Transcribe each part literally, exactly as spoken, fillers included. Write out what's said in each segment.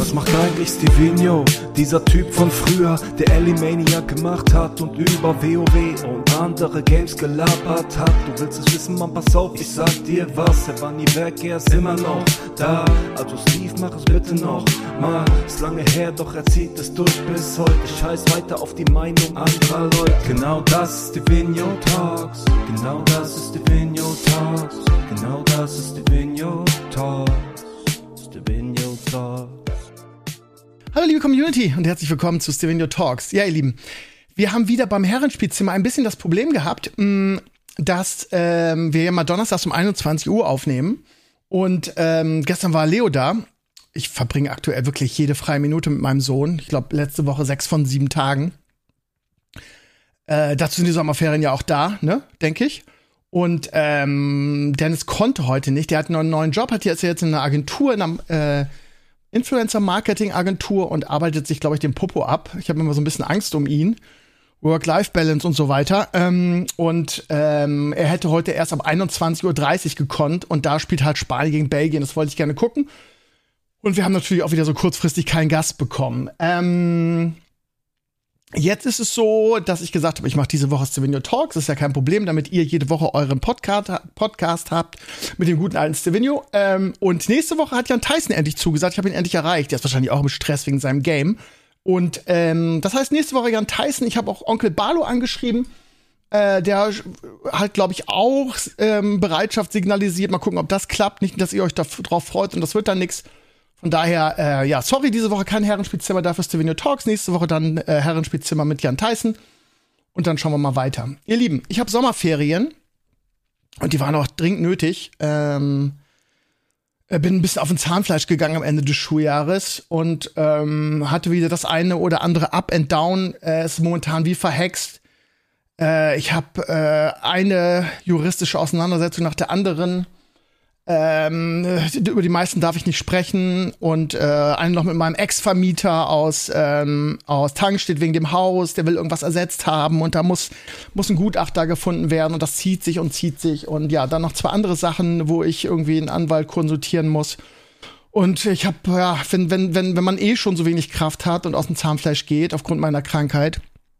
Was macht eigentlich Stevino, dieser Typ von früher, der Elimaniac gemacht hat und über WoW und andere Games gelabert hat? Du willst es wissen, Mann, pass auf, ich sag dir was. Er war nie weg, er ist immer noch da. Also Steve, mach es bitte noch mal. Ist lange her, doch er zieht es durch bis heute. Scheiß weiter auf die Meinung anderer Leute. Genau das ist Stevino Talks. Genau das ist Stevino Talks. Genau das ist Stevino Talks. Stevino Talks. Hallo liebe Community und herzlich willkommen zu Stevino Talks. Ja, ihr Lieben, wir haben wieder beim Herrenspielzimmer ein bisschen das Problem gehabt, dass ähm, wir ja mal donnerstags um einundzwanzig Uhr aufnehmen. Und ähm, gestern war Leo da. Ich verbringe aktuell wirklich jede freie Minute mit meinem Sohn. Ich glaube, letzte Woche sechs von sieben Tagen. Äh, dazu sind die Sommerferien ja auch da, ne, denke ich. Und ähm, Dennis konnte heute nicht. Der hat einen neuen Job, hat jetzt jetzt in einer Agentur, in einer äh, Influencer-Marketing-Agentur und arbeitet sich, glaube ich, den Popo ab. Ich habe immer so ein bisschen Angst um ihn. Work-Life-Balance und so weiter. Ähm, und ähm, er hätte heute erst ab einundzwanzig Uhr dreißig gekonnt. Und da spielt halt Spanien gegen Belgien. Das wollte ich gerne gucken. Und wir haben natürlich auch wieder so kurzfristig keinen Gast bekommen. Ähm, jetzt ist es so, dass ich gesagt habe, ich mache diese Woche Stevino Talks. Das ist ja kein Problem, damit ihr jede Woche euren Podcast, Podcast habt mit dem guten alten Stevino. Ähm, und nächste Woche hat Jan Tyson endlich zugesagt. Ich habe ihn endlich erreicht. Der ist wahrscheinlich auch im Stress wegen seinem Game. Und ähm, das heißt, nächste Woche Jan Tyson. Ich habe auch Onkel Barlo angeschrieben. Äh, der hat, glaube ich, auch ähm, Bereitschaft signalisiert. Mal gucken, ob das klappt. Nicht, dass ihr euch darauf freut und das wird dann nix. Von daher, äh, ja, sorry, diese Woche kein Herrenspielzimmer, dafür Stevino Talks. Nächste Woche dann äh, Herrenspielzimmer mit Jan Tyson. Und dann schauen wir mal weiter. Ihr Lieben, ich habe Sommerferien. Und die waren auch dringend nötig. Ähm, bin ein bisschen auf den Zahnfleisch gegangen am Ende des Schuljahres. Und ähm, hatte wieder das eine oder andere Up and Down. Äh, ist momentan wie verhext. Äh, ich habe äh, eine juristische Auseinandersetzung nach der anderen. Ähm, über die meisten darf ich nicht sprechen und äh, einen noch mit meinem Ex-Vermieter aus ähm, aus Tangstedt wegen dem Haus, der will irgendwas ersetzt haben und da muss muss ein Gutachter gefunden werden und das zieht sich und zieht sich und ja, dann noch zwei andere Sachen, wo ich irgendwie einen Anwalt konsultieren muss und ich habe ja, wenn wenn wenn wenn man eh schon so wenig Kraft hat und aus dem Zahnfleisch geht aufgrund meiner Krankheit,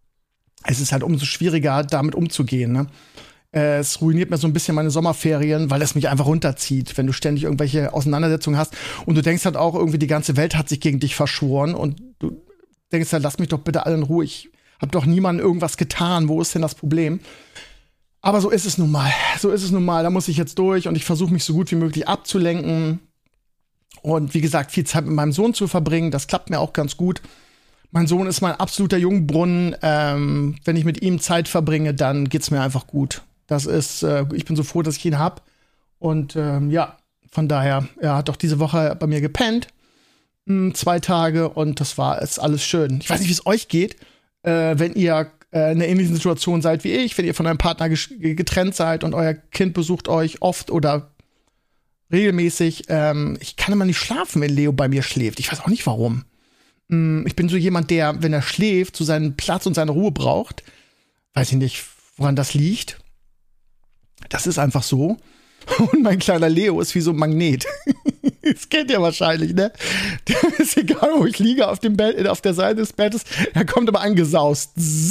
es ist halt umso schwieriger damit umzugehen, ne? Es ruiniert mir so ein bisschen meine Sommerferien, weil es mich einfach runterzieht, wenn du ständig irgendwelche Auseinandersetzungen hast. Und du denkst halt auch irgendwie, die ganze Welt hat sich gegen dich verschworen. Und du denkst halt, lass mich doch bitte alle in Ruhe. Ich hab doch niemandem irgendwas getan. Wo ist denn das Problem? Aber so ist es nun mal. So ist es nun mal. Da muss ich jetzt durch. Und ich versuche mich so gut wie möglich abzulenken. Und wie gesagt, viel Zeit mit meinem Sohn zu verbringen. Das klappt mir auch ganz gut. Mein Sohn ist mein absoluter Jungbrunnen. Ähm, wenn ich mit ihm Zeit verbringe, dann geht's mir einfach gut. Das ist, äh, ich bin so froh, dass ich ihn hab. Und ähm, ja, von daher, er hat doch diese Woche bei mir gepennt. Mh, zwei Tage und das war, ist alles schön. Ich weiß nicht, wie es euch geht, äh, wenn ihr äh, in einer ähnlichen Situation seid wie ich, wenn ihr von einem Partner getrennt seid und euer Kind besucht euch oft oder regelmäßig. Ähm, ich kann immer nicht schlafen, wenn Leo bei mir schläft. Ich weiß auch nicht, warum. Mh, ich bin so jemand, der, wenn er schläft, so seinen Platz und seine Ruhe braucht. Weiß ich nicht, woran das liegt. Das ist einfach so. Und mein kleiner Leo ist wie so ein Magnet. Das kennt ihr wahrscheinlich, ne? Der ist egal, wo ich liege auf dem Bett, auf der Seite des Bettes. Er kommt immer angesaust.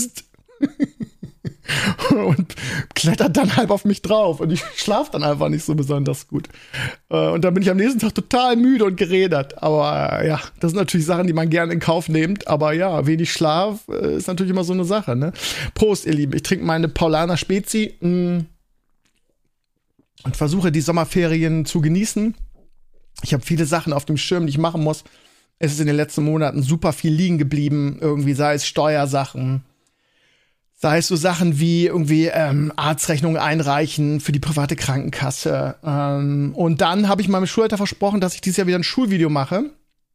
Und klettert dann halb auf mich drauf. Und ich schlafe dann einfach nicht so besonders gut. Und dann bin ich am nächsten Tag total müde und gerädert. Aber ja, das sind natürlich Sachen, die man gerne in Kauf nimmt. Aber ja, wenig Schlaf ist natürlich immer so eine Sache, ne? Prost, ihr Lieben. Ich trinke meine Paulaner Spezi. Mh. Und versuche, die Sommerferien zu genießen. Ich habe viele Sachen auf dem Schirm, die ich machen muss. Es ist in den letzten Monaten super viel liegen geblieben. Irgendwie sei es Steuersachen, sei es so Sachen wie irgendwie ähm, Arztrechnungen einreichen für die private Krankenkasse. Ähm, und dann habe ich meinem Schulleiter versprochen, dass ich dieses Jahr wieder ein Schulvideo mache.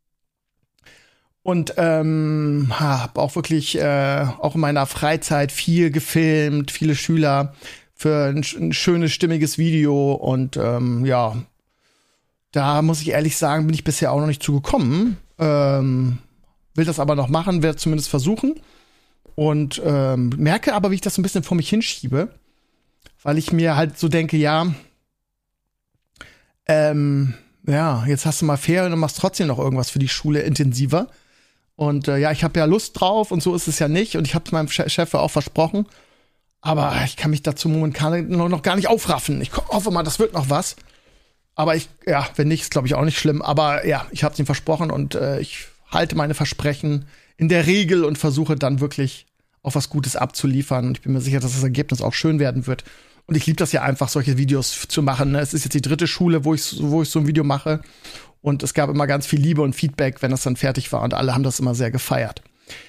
Und ähm, habe auch wirklich äh, auch in meiner Freizeit viel gefilmt, viele Schüler für ein, ein schönes, stimmiges Video. Und ähm, ja, da muss ich ehrlich sagen, bin ich bisher auch noch nicht zugekommen. Ähm, will das aber noch machen, werde zumindest versuchen. Und ähm, merke aber, wie ich das so ein bisschen vor mich hinschiebe. Weil ich mir halt so denke, ja, ähm, ja, jetzt hast du mal Ferien und machst trotzdem noch irgendwas für die Schule intensiver. Und äh, ja, ich habe ja Lust drauf und so ist es ja nicht. Und ich habe es meinem Che- Chef auch versprochen. Aber ich kann mich dazu momentan noch, noch gar nicht aufraffen. Ich hoffe mal, das wird noch was. Aber ich, ja, wenn nicht, ist glaube ich auch nicht schlimm. Aber ja, ich habe es ihm versprochen und äh, ich halte meine Versprechen in der Regel und versuche dann wirklich auch was Gutes abzuliefern. Und ich bin mir sicher, dass das Ergebnis auch schön werden wird. Und ich liebe das ja einfach, solche Videos f- zu machen. Ne? Es ist jetzt die dritte Schule, wo ich, wo ich so ein Video mache. Und es gab immer ganz viel Liebe und Feedback, wenn das dann fertig war. Und alle haben das immer sehr gefeiert.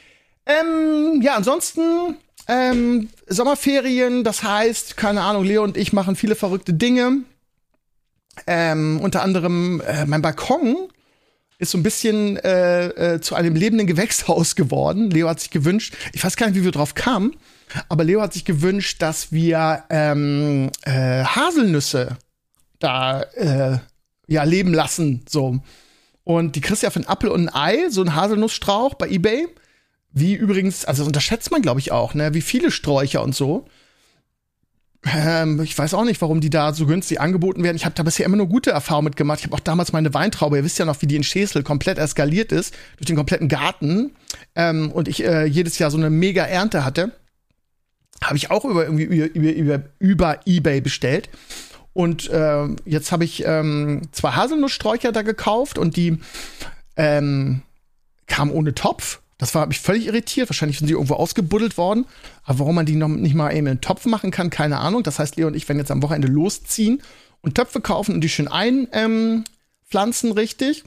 Ähm, ja, ansonsten ähm, Sommerferien, das heißt, keine Ahnung, Leo und ich machen viele verrückte Dinge. Ähm, unter anderem äh, mein Balkon ist so ein bisschen äh, äh, zu einem lebenden Gewächshaus geworden. Leo hat sich gewünscht, ich weiß gar nicht, wie wir drauf kamen, aber Leo hat sich gewünscht, dass wir ähm, äh, Haselnüsse da äh, ja leben lassen. So. Und die kriegst du ja für einen Apfel und ein Ei, so ein Haselnussstrauch bei eBay. Wie übrigens, also das unterschätzt man, glaube ich, auch, ne? Wie viele Sträucher und so. Ähm, ich weiß auch nicht, warum die da so günstig angeboten werden. Ich habe da bisher immer nur gute Erfahrungen mitgemacht. Ich habe auch damals meine Weintraube, ihr wisst ja noch, wie die in Schesel komplett eskaliert ist, durch den kompletten Garten. Ähm, und ich äh, jedes Jahr so eine mega Ernte hatte. Habe ich auch über, irgendwie über, über, über, über eBay bestellt. Und äh, jetzt habe ich ähm, zwei Haselnusssträucher da gekauft und die ähm, kamen ohne Topf. Das war mich völlig irritiert. Wahrscheinlich sind sie irgendwo ausgebuddelt worden. Aber warum man die noch nicht mal eben in einen Topf machen kann, keine Ahnung. Das heißt, Leo und ich werden jetzt am Wochenende losziehen und Töpfe kaufen und die schön einpflanzen, ähm, richtig.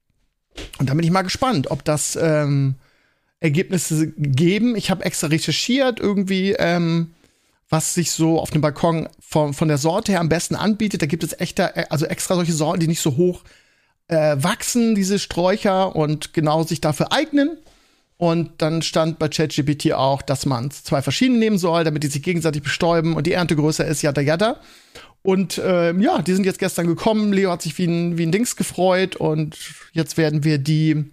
Und da bin ich mal gespannt, ob das ähm, Ergebnisse geben. Ich habe extra recherchiert, irgendwie, ähm, was sich so auf dem Balkon von, von der Sorte her am besten anbietet. Da gibt es echter, also extra solche Sorten, die nicht so hoch äh, wachsen, diese Sträucher, und genau sich dafür eignen. Und dann stand bei ChatGPT auch, dass man zwei verschiedene nehmen soll, damit die sich gegenseitig bestäuben und die Ernte größer ist, yada yada. Und ähm, ja, die sind jetzt gestern gekommen. Leo hat sich wie ein, wie ein Dings gefreut und jetzt werden wir die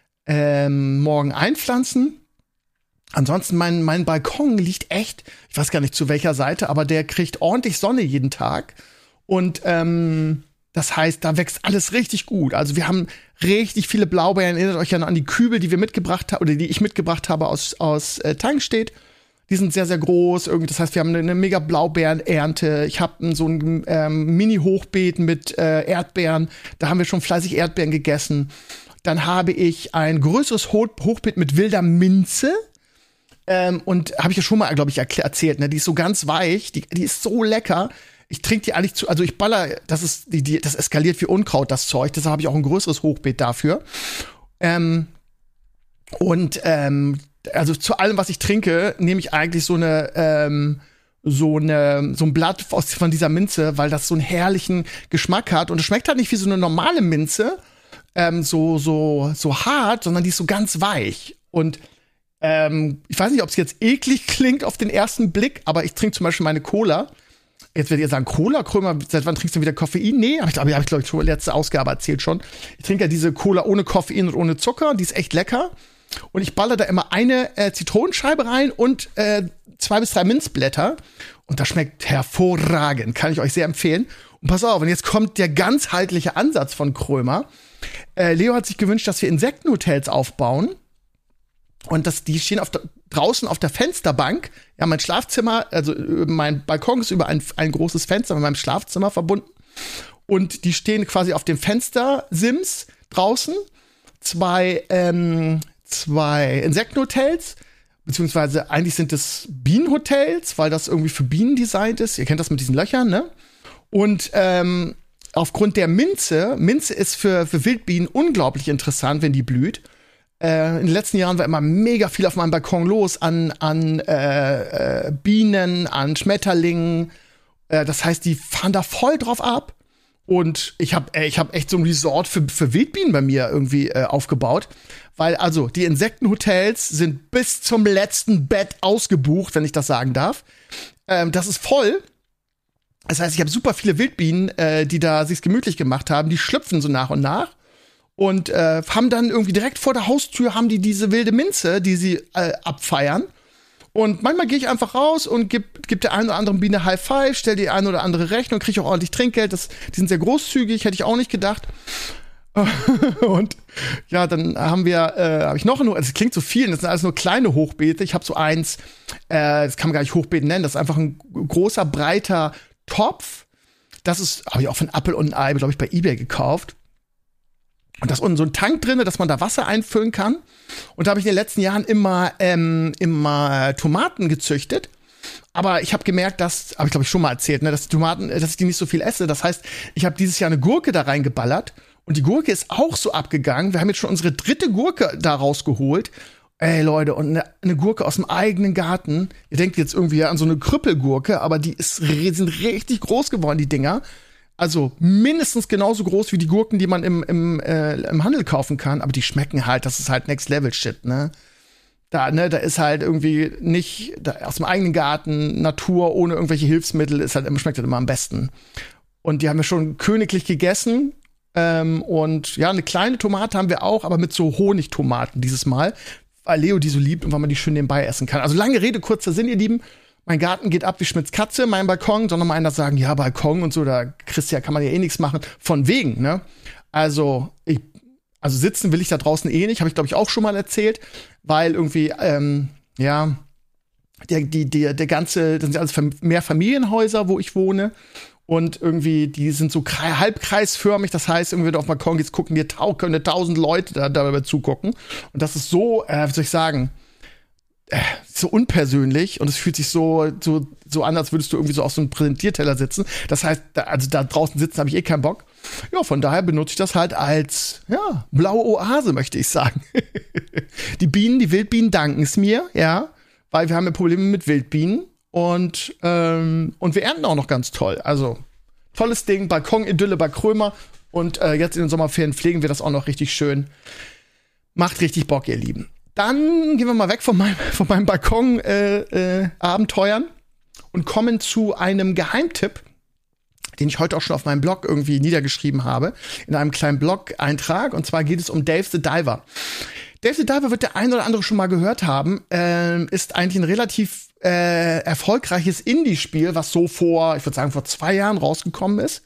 ähm, morgen einpflanzen. Ansonsten, mein, mein Balkon liegt echt, ich weiß gar nicht zu welcher Seite, aber der kriegt ordentlich Sonne jeden Tag. Und ähm, das heißt, da wächst alles richtig gut. Also wir haben richtig viele Blaubeeren. Erinnert euch ja noch an die Kübel, die wir mitgebracht haben, oder die ich mitgebracht habe aus, aus äh, Tankstedt. Die sind sehr, sehr groß. Irgendwie, das heißt, wir haben eine, eine mega Blaubeerenernte. Ich habe so ein ähm, Mini-Hochbeet mit äh, Erdbeeren. Da haben wir schon fleißig Erdbeeren gegessen. Dann habe ich ein größeres Ho- Hochbeet mit wilder Minze. Ähm, und habe ich ja schon mal, glaube ich, erkl- erzählt. Ne? Die ist so ganz weich. Die, die ist so lecker. Ich trinke die eigentlich zu, also ich baller, das ist, die, die, das eskaliert wie Unkraut, das Zeug. Deshalb habe ich auch ein größeres Hochbeet dafür. Ähm, und ähm, also zu allem, was ich trinke, nehme ich eigentlich so eine, ähm, so eine, so ein Blatt aus, von dieser Minze, weil das so einen herrlichen Geschmack hat. Und es schmeckt halt nicht wie so eine normale Minze, ähm, so, so, so hart, sondern die ist so ganz weich. Und ähm, ich weiß nicht, ob es jetzt eklig klingt auf den ersten Blick, aber ich trinke zum Beispiel meine Cola. Jetzt werdet ihr sagen, Cola, Krömer, seit wann trinkst du wieder Koffein? Nee, aber ich glaube, hab ich, glaube ich, schon letzte Ausgabe erzählt schon. Ich trinke ja diese Cola ohne Koffein und ohne Zucker, die ist echt lecker. Und ich baller da immer eine äh, Zitronenscheibe rein und äh, zwei bis drei Minzblätter. Und das schmeckt hervorragend, kann ich euch sehr empfehlen. Und pass auf, und jetzt kommt der ganzheitliche Ansatz von Krömer. Äh, Leo hat sich gewünscht, dass wir Insektenhotels aufbauen. Und das, die stehen auf der, draußen auf der Fensterbank. Ja, mein Schlafzimmer, also mein Balkon ist über ein, ein großes Fenster mit meinem Schlafzimmer verbunden. Und die stehen quasi auf dem Fenstersims draußen. Zwei, ähm, zwei Insektenhotels, beziehungsweise eigentlich sind es Bienenhotels, weil das irgendwie für Bienen designt ist. Ihr kennt das mit diesen Löchern, ne? Und ähm, aufgrund der Minze, Minze ist für, für Wildbienen unglaublich interessant, wenn die blüht. Äh, in den letzten Jahren war immer mega viel auf meinem Balkon los an, an äh, äh, Bienen, an Schmetterlingen. Äh, das heißt, die fahren da voll drauf ab. Und ich habe äh, ich hab echt so ein Resort für, für Wildbienen bei mir irgendwie äh, aufgebaut. Weil also die Insektenhotels sind bis zum letzten Bett ausgebucht, wenn ich das sagen darf. Ähm, das ist voll. Das heißt, ich habe super viele Wildbienen, äh, die da sich's gemütlich gemacht haben. Die schlüpfen so nach und nach. Und äh, haben dann irgendwie direkt vor der Haustür haben die diese wilde Minze, die sie äh, abfeiern. Und manchmal gehe ich einfach raus und gib, gib der einen oder anderen Biene High Five, stell die eine oder andere Rechnung, kriege auch ordentlich Trinkgeld. Das, die sind sehr großzügig, hätte ich auch nicht gedacht. Und ja, dann haben wir, äh, habe ich noch nur, also es klingt so viel, das sind alles nur kleine Hochbeete. Ich habe so eins, äh, das kann man gar nicht Hochbeet nennen, das ist einfach ein großer, breiter Topf. Das ist, habe ich auch von Apple und ein Ei, glaube ich, bei eBay gekauft. Und da ist unten so ein Tank drin, dass man da Wasser einfüllen kann. Und da habe ich in den letzten Jahren immer, ähm, immer Tomaten gezüchtet. Aber ich habe gemerkt, dass, habe ich glaube ich schon mal erzählt, ne, dass die Tomaten, dass ich die nicht so viel esse. Das heißt, ich habe dieses Jahr eine Gurke da reingeballert. Und die Gurke ist auch so abgegangen. Wir haben jetzt schon unsere dritte Gurke da rausgeholt. Ey, Leute, und eine, eine Gurke aus dem eigenen Garten. Ihr denkt jetzt irgendwie an so eine Krüppelgurke, aber die ist, sind richtig groß geworden, die Dinger. Also mindestens genauso groß wie die Gurken, die man im, im, äh, im Handel kaufen kann. Aber die schmecken halt, das ist halt Next-Level-Shit, ne? Da, ne, da ist halt irgendwie nicht da, aus dem eigenen Garten, Natur, ohne irgendwelche Hilfsmittel, ist halt, schmeckt halt immer am besten. Und die haben wir schon königlich gegessen. Ähm, und ja, eine kleine Tomate haben wir auch, aber mit so Honigtomaten dieses Mal, weil Leo die so liebt und weil man die schön nebenbei essen kann. Also lange Rede, kurzer Sinn, ihr Lieben. Mein Garten geht ab wie Schmitz Katze, mein Balkon. Soll noch mal einer sagen, ja, Balkon und so, da Christian kann man ja eh nichts machen. Von wegen, ne? Also, ich, also sitzen will ich da draußen eh nicht, habe ich, glaube ich, auch schon mal erzählt, weil irgendwie, ähm, ja, der, die, der, der ganze, das sind alles mehr Familienhäuser, wo ich wohne. Und irgendwie, die sind so kre- halbkreisförmig. Das heißt, irgendwie, wenn du auf den Balkon gehst, gucken dir tau- können tausend Leute da, dabei zugucken. Und das ist so, äh, wie soll ich sagen, äh, so unpersönlich. Und es fühlt sich so, so, so an, als würdest du irgendwie so auf so einem Präsentierteller sitzen. Das heißt, da, also da draußen sitzen habe ich eh keinen Bock. Ja, von daher benutze ich das halt als, ja, blaue Oase, möchte ich sagen. Die Bienen, die Wildbienen danken es mir, ja, weil wir haben ja Probleme mit Wildbienen. Und, ähm, und wir ernten auch noch ganz toll. Also, tolles Ding, Balkon-Idylle bei Krömer. Und äh, jetzt in den Sommerferien pflegen wir das auch noch richtig schön. Macht richtig Bock, ihr Lieben. Dann gehen wir mal weg von meinem, von meinem Balkon-Abenteuern äh, äh, und kommen zu einem Geheimtipp, den ich heute auch schon auf meinem Blog irgendwie niedergeschrieben habe. In einem kleinen Blog-Eintrag. Und zwar geht es um Dave the Diver. Dave the Diver wird der ein oder andere schon mal gehört haben. Äh, ist eigentlich ein relativ Äh, erfolgreiches Indie-Spiel, was so vor, ich würde sagen, vor zwei Jahren rausgekommen ist.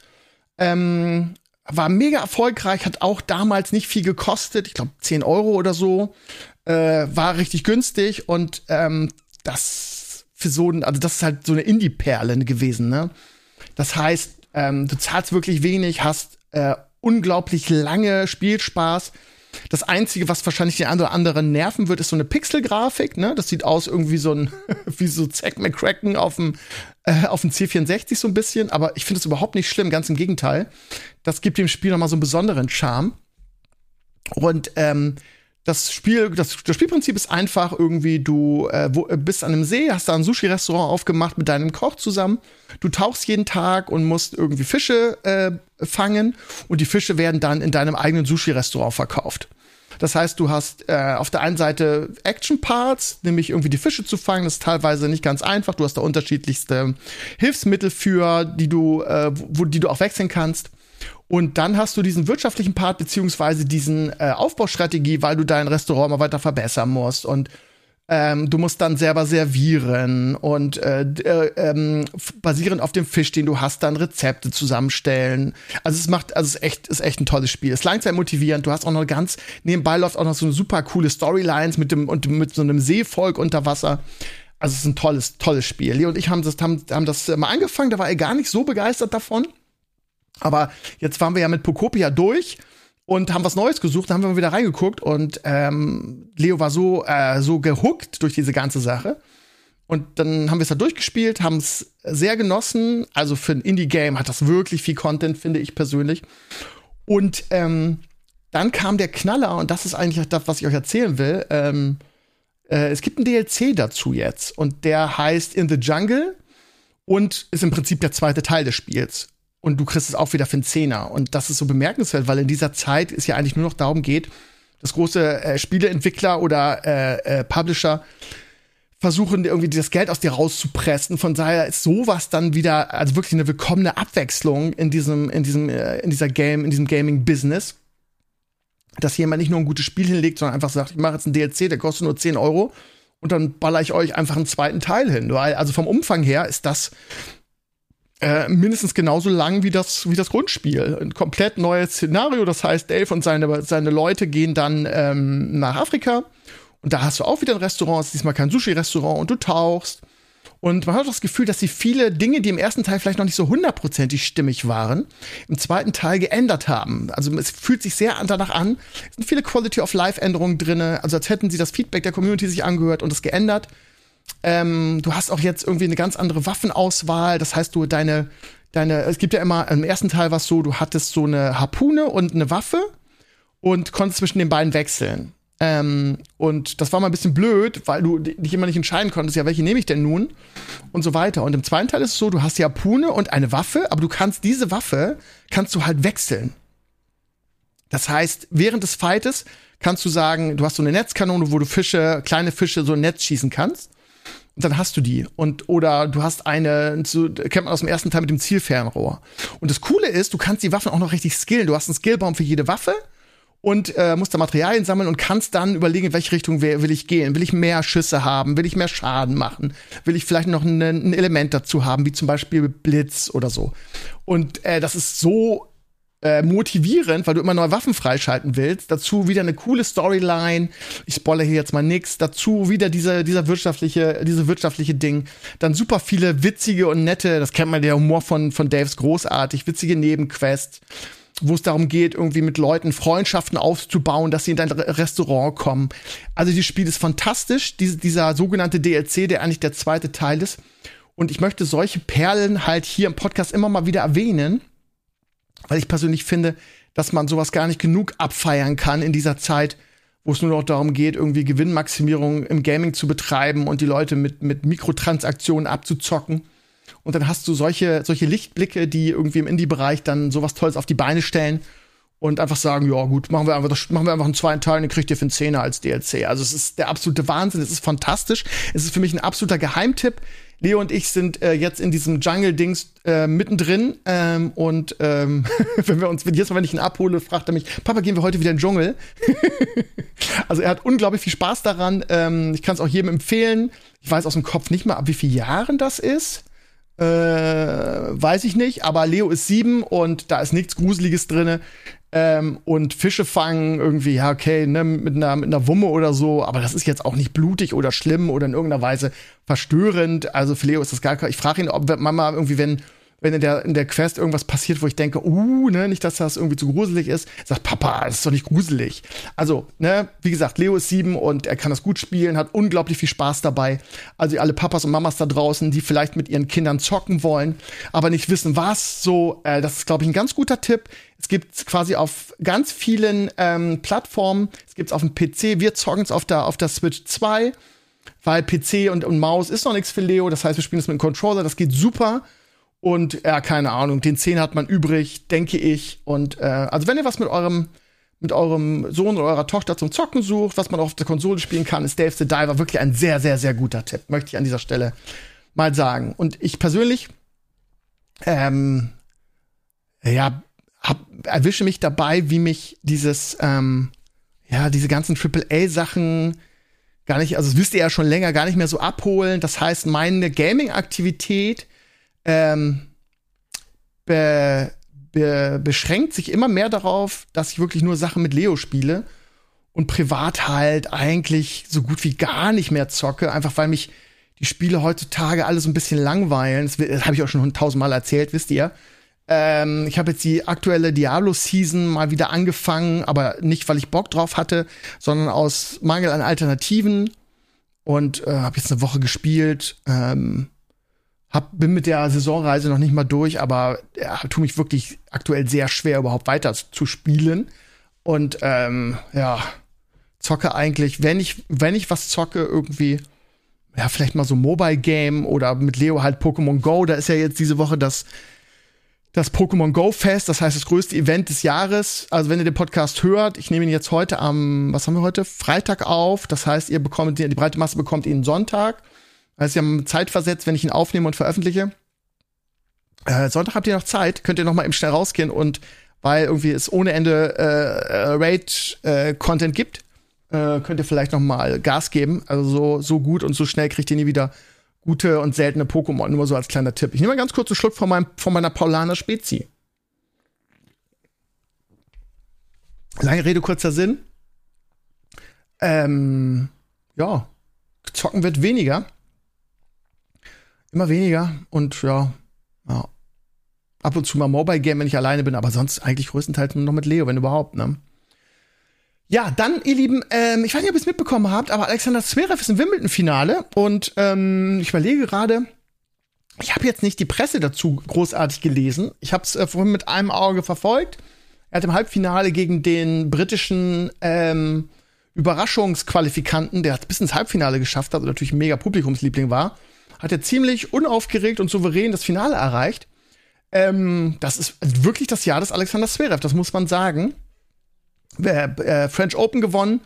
Ähm, war mega erfolgreich, hat auch damals nicht viel gekostet, ich glaube zehn Euro oder so. Äh, war richtig günstig und ähm, das für so ein, also das ist halt so eine Indie-Perle gewesen, ne? Das heißt, ähm, du zahlst wirklich wenig, hast äh, unglaublich lange Spielspaß. Das Einzige, was wahrscheinlich den einen oder anderen nerven wird, ist so eine Pixelgrafik, ne? Das sieht aus irgendwie so ein, wie so Zack McCracken auf dem, äh, auf dem C vierundsechzig so ein bisschen. Aber ich finde es überhaupt nicht schlimm, ganz im Gegenteil. Das gibt dem Spiel nochmal so einen besonderen Charme. Und, ähm, das Spiel, das, das Spielprinzip ist einfach irgendwie, du äh, wo, bist an einem See, hast da ein Sushi-Restaurant aufgemacht mit deinem Koch zusammen. Du tauchst jeden Tag und musst irgendwie Fische äh, fangen und die Fische werden dann in deinem eigenen Sushi-Restaurant verkauft. Das heißt, du hast äh, auf der einen Seite Action-Parts, nämlich irgendwie die Fische zu fangen. Das ist teilweise nicht ganz einfach. Du hast da unterschiedlichste Hilfsmittel für, die du, äh, wo, die du auch wechseln kannst. Und dann hast du diesen wirtschaftlichen Part, beziehungsweise diesen äh, Aufbaustrategie, weil du dein Restaurant mal weiter verbessern musst. Und ähm, du musst dann selber servieren und äh, äh, ähm, basierend auf dem Fisch, den du hast, dann Rezepte zusammenstellen. Also es macht, also es ist echt, ist echt ein tolles Spiel. Es ist langzeitmotivierend. Du hast auch noch ganz, nebenbei läuft auch noch so eine super coole Storylines mit dem, und mit so einem Seevolk unter Wasser. Also es ist ein tolles, tolles Spiel. Leo und ich haben das, haben, haben das mal angefangen, da war er gar nicht so begeistert davon. Aber jetzt waren wir ja mit Pokopia durch und haben was Neues gesucht, da haben wir mal wieder reingeguckt und ähm, Leo war so, äh, so gehuckt durch diese ganze Sache. Und dann haben wir es da durchgespielt, haben es sehr genossen. Also für ein Indie-Game hat das wirklich viel Content, finde ich persönlich. Und ähm, dann kam der Knaller, und das ist eigentlich das, was ich euch erzählen will. Ähm, äh, es gibt einen D L C dazu jetzt und der heißt In the Jungle und ist im Prinzip der zweite Teil des Spiels. Und du kriegst es auch wieder für einen Zehner. Und das ist so bemerkenswert, weil in dieser Zeit es ja eigentlich nur noch darum geht, dass große äh, Spieleentwickler oder äh, äh, Publisher versuchen, irgendwie das Geld aus dir rauszupressen. Von daher ist sowas dann wieder, also wirklich eine willkommene Abwechslung in diesem, in diesem, äh, in dieser Game, in diesem Gaming-Business. Dass jemand nicht nur ein gutes Spiel hinlegt, sondern einfach sagt, ich mache jetzt ein D L C, der kostet nur zehn Euro. und dann baller ich euch einfach einen zweiten Teil hin. Weil, also vom Umfang her ist das äh, mindestens genauso lang wie das, wie das Grundspiel. Ein komplett neues Szenario. Das heißt, Dave und seine, seine Leute gehen dann ähm, nach Afrika. Und da hast du auch wieder ein Restaurant. Es ist diesmal kein Sushi-Restaurant. Und du tauchst. Und man hat das Gefühl, dass sie viele Dinge, die im ersten Teil vielleicht noch nicht so hundertprozentig stimmig waren, im zweiten Teil geändert haben. Also es fühlt sich sehr danach an. Es sind viele Quality-of-Life-Änderungen drin. Also als hätten sie das Feedback der Community sich angehört und es geändert. Ähm, du hast auch jetzt irgendwie eine ganz andere Waffenauswahl. Das heißt, du deine, deine, es gibt ja immer, im ersten Teil war es so, du hattest so eine Harpune und eine Waffe und konntest zwischen den beiden wechseln. Ähm, und das war mal ein bisschen blöd, weil du dich immer nicht entscheiden konntest, ja, welche nehme ich denn nun? Und so weiter. Und im zweiten Teil ist es so, du hast die Harpune und eine Waffe, aber du kannst diese Waffe, kannst du halt wechseln. Das heißt, während des Fightes kannst du sagen, du hast so eine Netzkanone, wo du Fische, kleine Fische so ein Netz schießen kannst. Und dann hast du die. Und, oder du hast eine, so, kennt man aus dem ersten Teil mit dem Zielfernrohr. Und das Coole ist, du kannst die Waffen auch noch richtig skillen. Du hast einen Skillbaum für jede Waffe. Und äh, musst da Materialien sammeln und kannst dann überlegen, in welche Richtung will ich gehen. Will ich mehr Schüsse haben? Will ich mehr Schaden machen? Will ich vielleicht noch ein, ein Element dazu haben, wie zum Beispiel Blitz oder so? Und äh, das ist so äh, motivierend, weil du immer neue Waffen freischalten willst. Dazu wieder eine coole Storyline. Ich spoilere hier jetzt mal nix. Dazu wieder diese, dieser wirtschaftliche, diese wirtschaftliche Ding. Dann super viele witzige und nette, das kennt man, der Humor von, von Daves großartig, witzige Nebenquests, wo es darum geht, irgendwie mit Leuten Freundschaften aufzubauen, dass sie in dein Restaurant kommen. Also dieses Spiel ist fantastisch, Dies, dieser sogenannte D L C, der eigentlich der zweite Teil ist. Und ich möchte solche Perlen halt hier im Podcast immer mal wieder erwähnen, weil ich persönlich finde, dass man sowas gar nicht genug abfeiern kann in dieser Zeit, wo es nur noch darum geht, irgendwie Gewinnmaximierung im Gaming zu betreiben und die Leute mit, mit Mikrotransaktionen abzuzocken. Und dann hast du solche, solche Lichtblicke, die irgendwie im Indie-Bereich dann sowas Tolles auf die Beine stellen und einfach sagen, ja gut, machen wir einfach, das, machen wir einfach einen zweiten Teil, den kriegt ihr für einen Zehner als D L C. Also es ist der absolute Wahnsinn, es ist fantastisch. Es ist für mich ein absoluter Geheimtipp. Leo und ich sind äh, jetzt in diesem Jungle-Dings äh, mittendrin ähm, und ähm, wenn wir uns, jedes Mal, wenn ich ihn abhole, fragt er mich, Papa, gehen wir heute wieder in den Dschungel? Also er hat unglaublich viel Spaß daran. Ähm, ich kann es auch jedem empfehlen. Ich weiß aus dem Kopf nicht mal, ab wie vielen Jahren das ist. Äh, weiß ich nicht, aber Leo ist sieben und da ist nichts Gruseliges drinne. Ähm, und Fische fangen irgendwie, ja, okay, ne, mit einer, mit einer Wumme oder so, aber das ist jetzt auch nicht blutig oder schlimm oder in irgendeiner Weise verstörend. Also für Leo ist das gar kein. Ich frage ihn, ob Mama irgendwie, wenn, wenn in der, in der Quest irgendwas passiert, wo ich denke, uh, ne, nicht, dass das irgendwie zu gruselig ist, sagt Papa, das ist doch nicht gruselig. Also, ne, wie gesagt, Leo ist sieben und er kann das gut spielen, hat unglaublich viel Spaß dabei. Also alle Papas und Mamas da draußen, die vielleicht mit ihren Kindern zocken wollen, aber nicht wissen, was, so, äh, das ist, glaube ich, ein ganz guter Tipp. Es gibt quasi auf ganz vielen ähm, Plattformen, es gibt's auf dem P C, wir zocken es auf der, auf der Switch zwei, weil P C und, und Maus ist noch nichts für Leo, das heißt, wir spielen es mit dem Controller, das geht super. Und ja, keine Ahnung, den zehn hat man übrig, denke ich. Und äh, also wenn ihr was mit eurem mit eurem Sohn oder eurer Tochter zum Zocken sucht, was man auch auf der Konsole spielen kann, ist Dave the Diver wirklich ein sehr, sehr, sehr guter Tipp, möchte ich an dieser Stelle mal sagen. Und ich persönlich ähm, ja, hab, erwische mich dabei, wie mich dieses ähm, ja, diese ganzen Triple A Sachen gar nicht, also das wisst ihr ja schon länger, gar nicht mehr so abholen. Das heißt, meine Gaming-Aktivität Ähm, be, be, beschränkt sich immer mehr darauf, dass ich wirklich nur Sachen mit Leo spiele und privat halt eigentlich so gut wie gar nicht mehr zocke, einfach weil mich die Spiele heutzutage alle so ein bisschen langweilen. Das, das habe ich auch schon tausendmal erzählt, wisst ihr. Ähm, ich habe jetzt die aktuelle Diablo-Season mal wieder angefangen, aber nicht, weil ich Bock drauf hatte, sondern aus Mangel an Alternativen und äh, habe jetzt eine Woche gespielt. Ähm, Hab, bin mit der Saisonreise noch nicht mal durch, aber ja, tue mich wirklich aktuell sehr schwer, überhaupt weiter zu spielen. Und ähm, ja, zocke eigentlich, wenn ich, wenn ich was zocke, irgendwie, ja, vielleicht mal so Mobile Game oder mit Leo halt Pokémon Go. Da ist ja jetzt diese Woche das, das Pokémon Go Fest, das heißt das größte Event des Jahres. Also wenn ihr den Podcast hört, ich nehme ihn jetzt heute am, was haben wir heute? Freitag auf. Das heißt, ihr bekommt, die breite Masse bekommt ihn Sonntag. Also wir haben Zeit versetzt, wenn ich ihn aufnehme und veröffentliche. Äh, Sonntag habt ihr noch Zeit, könnt ihr noch mal eben schnell rausgehen und weil irgendwie es ohne Ende äh, Raid-Content äh, gibt, äh, könnt ihr vielleicht noch mal Gas geben. Also so, so gut und so schnell kriegt ihr nie wieder gute und seltene Pokémon. Nur so als kleiner Tipp. Ich nehme mal ganz kurz einen Schluck von, meinem, von meiner Paulaner Spezi. Lange Rede, kurzer Sinn. Ähm, ja, zocken wird weniger. Immer weniger. Und ja, ja. Ab und zu mal Mobile Game, wenn ich alleine bin, aber sonst eigentlich größtenteils nur noch mit Leo, wenn überhaupt, ne? Ja, dann, ihr Lieben, ähm, ich weiß nicht, ob ihr es mitbekommen habt, aber Alexander Zverev ist im Wimbledon-Finale und ähm, ich überlege gerade, ich habe jetzt nicht die Presse dazu großartig gelesen. Ich habe es äh, vorhin mit einem Auge verfolgt. Er hat im Halbfinale gegen den britischen ähm, Überraschungsqualifikanten, der es bis ins Halbfinale geschafft hat und natürlich ein mega Publikumsliebling war, hat er ziemlich unaufgeregt und souverän das Finale erreicht. Ähm, das ist wirklich das Jahr des Alexander Zverev, das muss man sagen. Äh, äh, French Open gewonnen.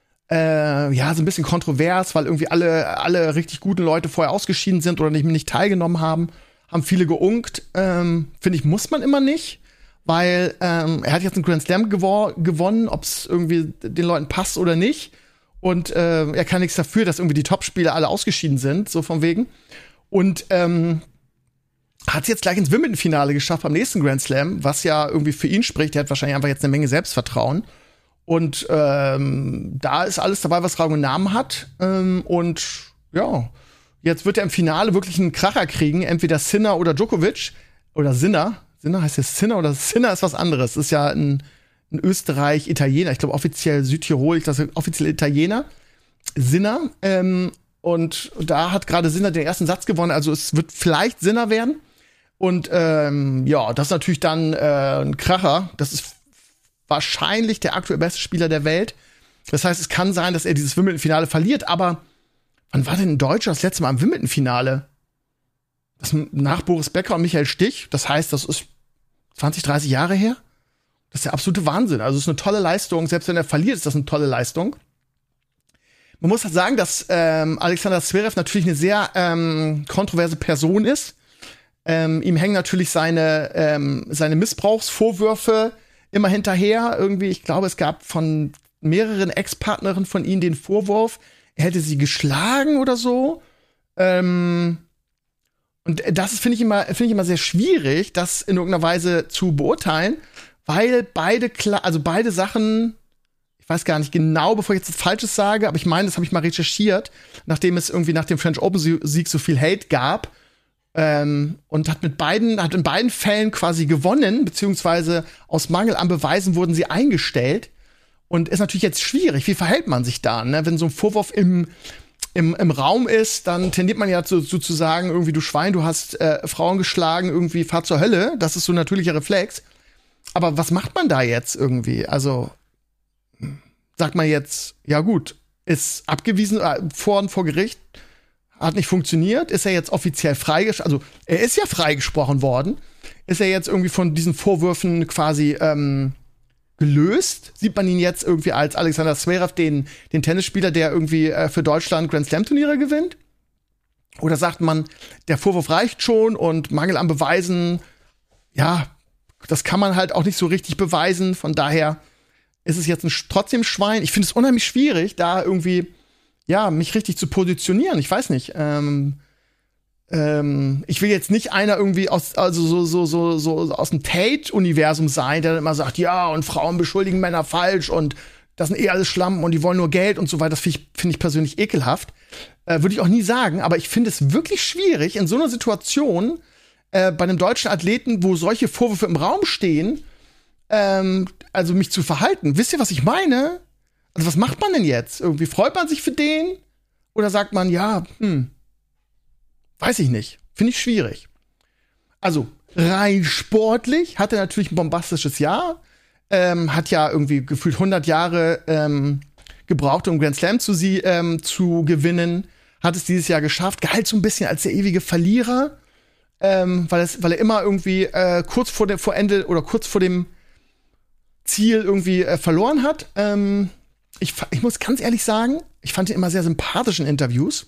Äh, ja, so ein bisschen kontrovers, weil irgendwie alle, alle richtig guten Leute vorher ausgeschieden sind oder nicht, nicht teilgenommen haben. Haben viele geunkt. Ähm, Finde ich, muss man immer nicht. Weil ähm, er hat jetzt einen Grand Slam gewor- gewonnen, ob es irgendwie den Leuten passt oder nicht. Und äh, er kann nichts dafür, dass irgendwie die Topspieler alle ausgeschieden sind, so von wegen. Und ähm, hat es jetzt gleich ins Wimbledon-Finale geschafft beim nächsten Grand Slam, was ja irgendwie für ihn spricht. Der hat wahrscheinlich einfach jetzt eine Menge Selbstvertrauen. Und ähm, da ist alles dabei, was Rang und Namen hat. Ähm, und ja, jetzt wird er im Finale wirklich einen Kracher kriegen. Entweder Sinner oder Djokovic. Oder Sinner. Sinner heißt jetzt Sinner oder Sinner ist was anderes. Das ist ja ein, ein Österreich-Italiener. Ich glaube offiziell Südtirol, ich glaube offiziell Italiener. Sinner. Ähm, und da hat gerade Sinner den ersten Satz gewonnen. Also es wird vielleicht Sinner werden. Und ähm, ja, das ist natürlich dann äh, ein Kracher. Das ist wahrscheinlich der aktuell beste Spieler der Welt. Das heißt, es kann sein, dass er dieses Wimbledon-Finale verliert. Aber wann war denn ein Deutscher das letzte Mal im Wimbledon-Finale? Das nach Boris Becker und Michael Stich. Das heißt, das ist zwanzig, dreißig Jahre her. Das ist der absolute Wahnsinn. Also es ist eine tolle Leistung. Selbst wenn er verliert, ist das eine tolle Leistung. Man muss halt sagen, dass ähm, Alexander Zverev natürlich eine sehr ähm, kontroverse Person ist. Ähm, ihm hängen natürlich seine, ähm, seine Missbrauchsvorwürfe immer hinterher. Irgendwie, ich glaube, es gab von mehreren Ex-Partnerinnen von ihm den Vorwurf, er hätte sie geschlagen oder so. Ähm, und das finde ich immer, finde ich immer sehr schwierig, das in irgendeiner Weise zu beurteilen, weil beide klar, also beide Sachen, ich weiß gar nicht genau, bevor ich jetzt was Falsches sage, aber ich meine, das habe ich mal recherchiert, nachdem es irgendwie nach dem French Open-Sieg so viel Hate gab. Ähm, und hat mit beiden, hat in beiden Fällen quasi gewonnen, beziehungsweise aus Mangel an Beweisen wurden sie eingestellt. Und ist natürlich jetzt schwierig, wie verhält man sich da, ne? Wenn so ein Vorwurf im, im, im Raum ist, dann tendiert man ja zu, zu, zu sagen, irgendwie, du Schwein, du hast äh, Frauen geschlagen, irgendwie fahr zur Hölle. Das ist so ein natürlicher Reflex. Aber was macht man da jetzt irgendwie? Also, sagt man jetzt, ja gut, ist abgewiesen äh, vor, vor Gericht, hat nicht funktioniert, ist er jetzt offiziell freigesprochen, also er ist ja freigesprochen worden, ist er jetzt irgendwie von diesen Vorwürfen quasi ähm, gelöst? Sieht man ihn jetzt irgendwie als Alexander Zverev, den, den Tennisspieler, der irgendwie äh, für Deutschland Grand Slam Turniere gewinnt? Oder sagt man, der Vorwurf reicht schon und Mangel an Beweisen, ja, das kann man halt auch nicht so richtig beweisen, von daher ist es jetzt ein, trotzdem Schwein. Ich finde es unheimlich schwierig, da irgendwie ja, mich richtig zu positionieren. Ich weiß nicht. Ähm, ähm, ich will jetzt nicht einer irgendwie aus, also so, so, so, so aus dem Tate-Universum sein, der dann immer sagt, ja, und Frauen beschuldigen Männer falsch und das sind eh alles Schlampen und die wollen nur Geld und so weiter. Das finde ich, find ich persönlich ekelhaft. Äh, Würde ich auch nie sagen, aber ich finde es wirklich schwierig, in so einer Situation äh, bei einem deutschen Athleten, wo solche Vorwürfe im Raum stehen, ähm, also mich zu verhalten. Wisst ihr, was ich meine? Also was macht man denn jetzt? Irgendwie freut man sich für den? Oder sagt man, ja, hm, weiß ich nicht. Finde ich schwierig. Also rein sportlich hat er natürlich ein bombastisches Jahr. Ähm, hat ja irgendwie gefühlt hundert Jahre ähm, gebraucht, um Grand Slam zu, sie, ähm, zu gewinnen. Hat es dieses Jahr geschafft. Galt so ein bisschen als der ewige Verlierer. Ähm, weil, es, weil er immer irgendwie äh, kurz vor, der, vor Ende oder kurz vor dem Ziel irgendwie äh, verloren hat. Ähm, Ich, ich muss ganz ehrlich sagen, ich fand ihn immer sehr sympathisch in Interviews.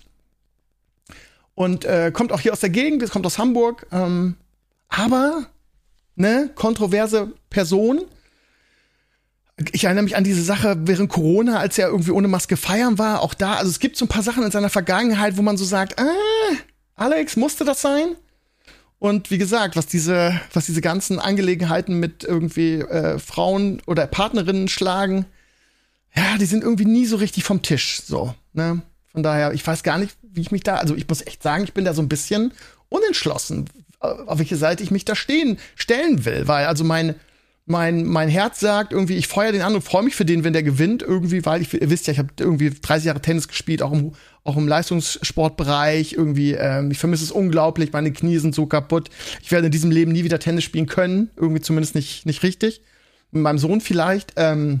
Und äh, kommt auch hier aus der Gegend, kommt aus Hamburg. Ähm, aber, ne, kontroverse Person. Ich erinnere mich an diese Sache während Corona, als er irgendwie ohne Maske feiern war. Auch da, also es gibt so ein paar Sachen in seiner Vergangenheit, wo man so sagt, ah, Alex, musste das sein? Und wie gesagt, was diese, was diese ganzen Angelegenheiten mit irgendwie äh, Frauen oder Partnerinnen schlagen, ja, die sind irgendwie nie so richtig vom Tisch. So, ne? Von daher, ich weiß gar nicht, wie ich mich da, also ich muss echt sagen, ich bin da so ein bisschen unentschlossen, auf welche Seite ich mich da stehen, stellen will, weil also mein Mein, mein Herz sagt irgendwie, ich feuer den an und freue mich für den, wenn der gewinnt, irgendwie, weil ich, ihr wisst ja, ich habe irgendwie dreißig Jahre Tennis gespielt, auch im, auch im Leistungssportbereich, irgendwie, ähm, ich vermisse es unglaublich, meine Knie sind so kaputt, ich werde in diesem Leben nie wieder Tennis spielen können, irgendwie zumindest nicht, nicht richtig, mit meinem Sohn vielleicht, ähm,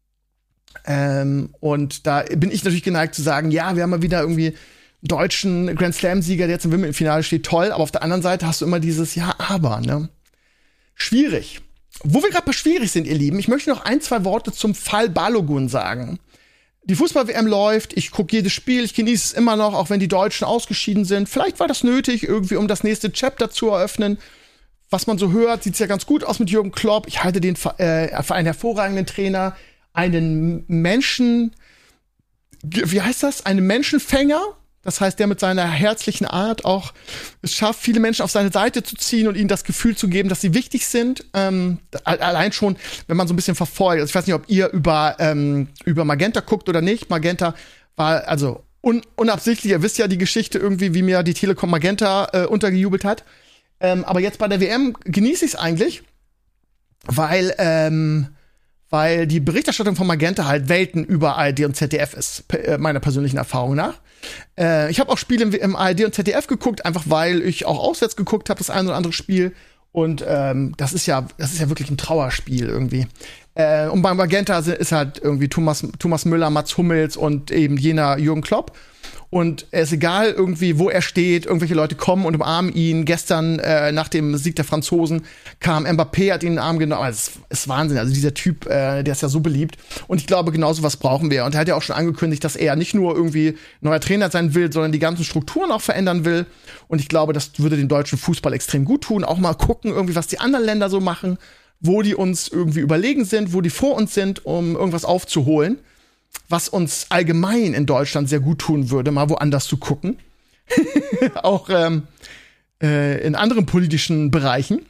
ähm, und da bin ich natürlich geneigt zu sagen, ja, wir haben mal wieder irgendwie einen deutschen Grand Slam-Sieger, der jetzt im Wimbledon-Finale steht, toll, aber auf der anderen Seite hast du immer dieses, ja, aber, ne, schwierig. Wo wir gerade bei schwierig sind, ihr Lieben, ich möchte noch ein, zwei Worte zum Fall Balogun sagen. Die Fußball-W M läuft, ich gucke jedes Spiel, ich genieße es immer noch, auch wenn die Deutschen ausgeschieden sind. Vielleicht war das nötig, irgendwie, um das nächste Chapter zu eröffnen. Was man so hört, sieht's ja ganz gut aus mit Jürgen Klopp. Ich halte den äh, für einen hervorragenden Trainer, einen Menschen, wie heißt das? Einen Menschenfänger. Das heißt, der mit seiner herzlichen Art auch es schafft, viele Menschen auf seine Seite zu ziehen und ihnen das Gefühl zu geben, dass sie wichtig sind. Ähm, allein schon, wenn man so ein bisschen verfolgt. Also ich weiß nicht, ob ihr über, ähm, über Magenta guckt oder nicht. Magenta war also un- unabsichtlich. Ihr wisst ja die Geschichte irgendwie, wie mir die Telekom Magenta äh, untergejubelt hat. Ähm, aber jetzt bei der W M genieße ich es eigentlich, weil ähm, weil die Berichterstattung von Magenta halt Welten über A R D und Z D F ist, p- meiner persönlichen Erfahrung nach. Äh, ich habe auch Spiele im, im A R D und Z D F geguckt, einfach weil ich auch auswärts geguckt habe, das ein oder andere Spiel. Und ähm, das ist ja, das ist ja wirklich ein Trauerspiel irgendwie. Äh, und bei Magenta ist halt irgendwie Thomas, Thomas Müller, Mats Hummels und eben jener Jürgen Klopp. Und es ist egal irgendwie, wo er steht, irgendwelche Leute kommen und umarmen ihn. Gestern, äh, nach dem Sieg der Franzosen, kam Mbappé, hat ihn in den Arm genommen. Also, es ist Wahnsinn. Also dieser Typ, äh, der ist ja so beliebt. Und ich glaube, genau so was brauchen wir. Und er hat ja auch schon angekündigt, dass er nicht nur irgendwie neuer Trainer sein will, sondern die ganzen Strukturen auch verändern will. Und ich glaube, das würde dem deutschen Fußball extrem gut tun. Auch mal gucken, irgendwie, was die anderen Länder so machen, wo die uns irgendwie überlegen sind, wo die vor uns sind, um irgendwas aufzuholen. Was uns allgemein in Deutschland sehr gut tun würde, mal woanders zu gucken. Auch ähm, äh, in anderen politischen Bereichen.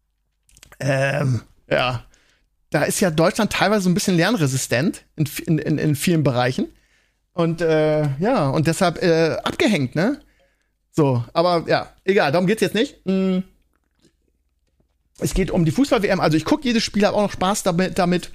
Ähm, ja, da ist ja Deutschland teilweise so ein bisschen lernresistent in, in, in, in vielen Bereichen. Und äh, ja, und deshalb äh, abgehängt, ne? So, aber ja, egal, darum geht's jetzt nicht. Mm. Es geht um die Fußball-W M. Also ich gucke jedes Spiel, habe auch noch Spaß damit. damit.